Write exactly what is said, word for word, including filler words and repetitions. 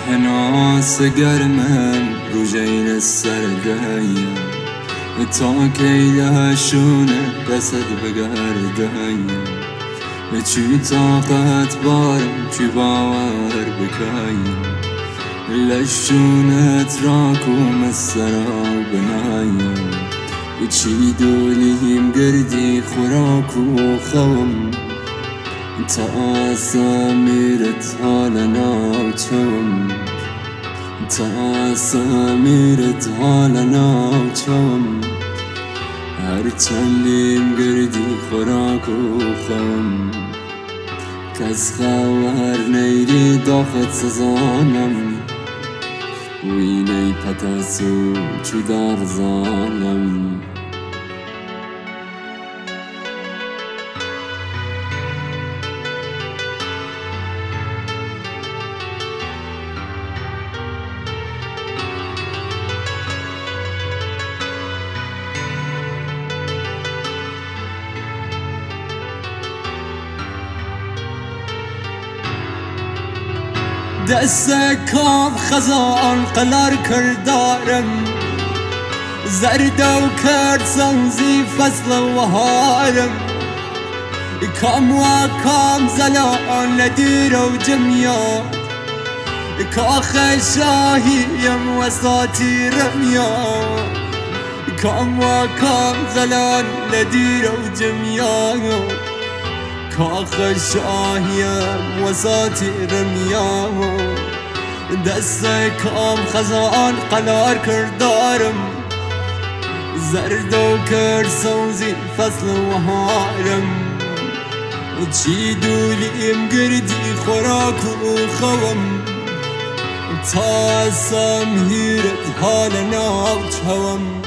هناس گرمم روژین سردهیم تا که شونه دست بگردهیم چی طاقت بارم چی باور بکایم لشونت راکوم سراب نایم چی دولیم گردی خوراک و خوم تا سمیرت حال ناچم تا سمیرت حال ناچم هر چندیم گردی خوراک و خوم کس خواهر نیری داخت سزانم وینی پتاسو چی دار زانم دستکام خزان قلار کردارم زرد و کرد سوزی فصل و هارم کام و کام زلان ندیر و جمیا کاخ شاهیم و ساتیرم یا کام و کام زلان ندیر و جمیا کاخ شاهیم و ساتیرم یا دست کام خزان قلار کردارم زرد و کرد سوزی فصل و هارم چی دولیم گردی خوراک و خوم تا سمهیرت حال ناچوم